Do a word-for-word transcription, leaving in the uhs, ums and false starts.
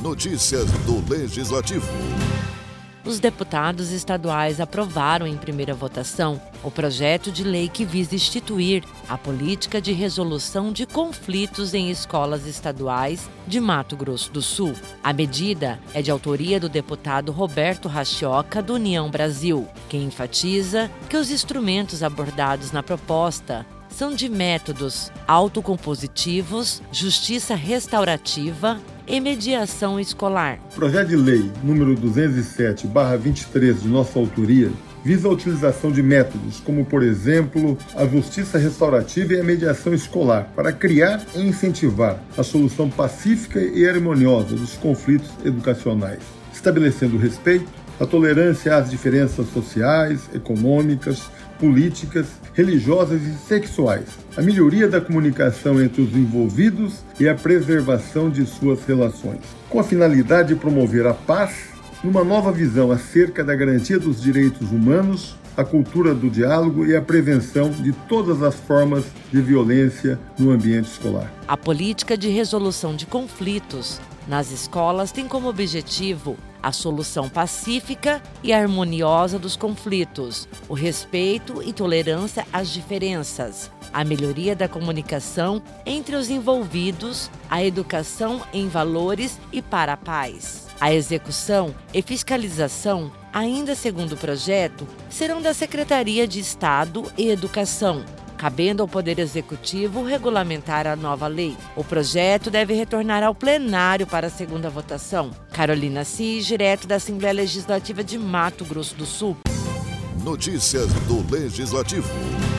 Notícias do Legislativo. Os deputados estaduais aprovaram em primeira votação o projeto de lei que visa instituir a política de resolução de conflitos em escolas estaduais de Mato Grosso do Sul. A medida é de autoria do deputado Roberto Rachioca, do União Brasil, quem enfatiza que os instrumentos abordados na proposta são de métodos autocompositivos, justiça restaurativa e mediação escolar. O projeto de lei número duzentos e sete barra vinte e três, de nossa autoria, visa a utilização de métodos como, por exemplo, a justiça restaurativa e a mediação escolar, para criar e incentivar a solução pacífica e harmoniosa dos conflitos educacionais, estabelecendo o respeito, a tolerância às diferenças sociais, econômicas, políticas, religiosas e sexuais, a melhoria da comunicação entre os envolvidos e a preservação de suas relações, com a finalidade de promover a paz numa nova visão acerca da garantia dos direitos humanos, a cultura do diálogo e a prevenção de todas as formas de violência no ambiente escolar. A política de resolução de conflitos nas escolas tem como objetivo a solução pacífica e harmoniosa dos conflitos, o respeito e tolerância às diferenças, a melhoria da comunicação entre os envolvidos, a educação em valores e para a paz. A execução e fiscalização, ainda segundo o projeto, serão da Secretaria de Estado e Educação, cabendo ao Poder Executivo regulamentar a nova lei. O projeto deve retornar ao plenário para a segunda votação. Carolina Assis, direto da Assembleia Legislativa de Mato Grosso do Sul. Notícias do Legislativo.